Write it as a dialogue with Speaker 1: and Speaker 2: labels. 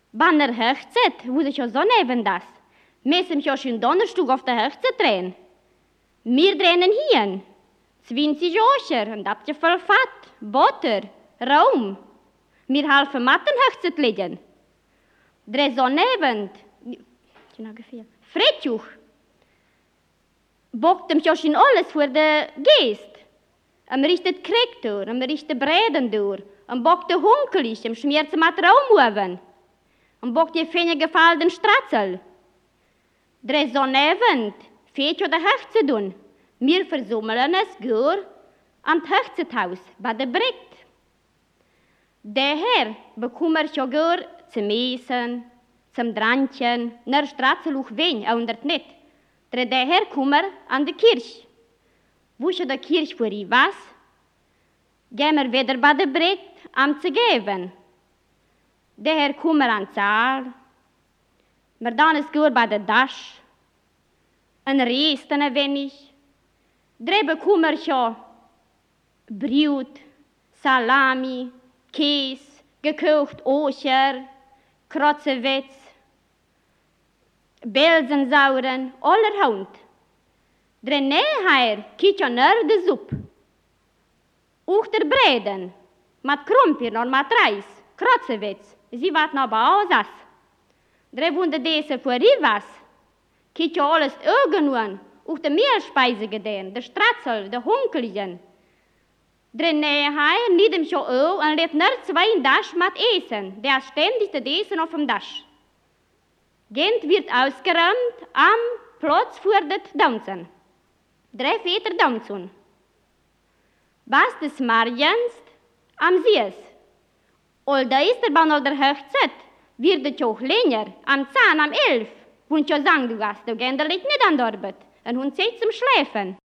Speaker 1: Wann Hochzeit, wo sich ja so neben das. Müssen wir schon Donnerstag auf der Hochzeit drehen. Wir drehen hier. 20 Jahre und habt ihr voll Fett, Butter, Raum. Wir helfen Matten Hochzeit liegen. Dreh so neben. Fredjuch. Bockt ihm schon alles für den Geist. Richtet Krieg durch, richtet Breden durch. Bockt der Hunkelisch, schmiert mit Raum. Bockt die feine gefallenen Stratzel. Dreh so neben, fehlt ja der Hochzeit tun. Wir versammeln es gut am Hochzeithaus bei der Bregt. Daher bekommen wir schon gut zum Essen, zum Drantchen, nach Stratzel auch wen, auch nicht. Daher kommen wir an die Kirche. Wo ist die Kirche für ich was? Gehen wir wieder bei der Bregt, am zu geben. Daher kommen wir an den Saal. Wir dann ist gut bei der Dasch. Ein Rest ein wenig. Drei bekommen wir schon Brot, Salami, Käse, gekocht Oscher, Krotzewitz, Belsensauren, allerhand. Drei näher kiet ja nur die Suppe. Auch der Breden, mit Krumpir und mit Reis, Krotzewitz, sie wat noch bei Ausas. Drei Wunde diese für was, kiet ja alles irgendwann. Auch die Mehlspeise gedehen, der Stratzel, der Hunkelchen. Drei näher nied ihm schon auf und lebt nur 2 Dasch mit Essen, der ständig das Essen auf dem Dasch. Gent wird ausgeräumt am Platz für das Danzen. 3 Väter tanzen. Was des Morgens am Sies. Und da ist der Bahn der Hochzeit, wird es auch länger, am 10, am 11. Und schon sagen du hast, du gehst nicht an die Arbeit. Und hun zieht zum Schläfen.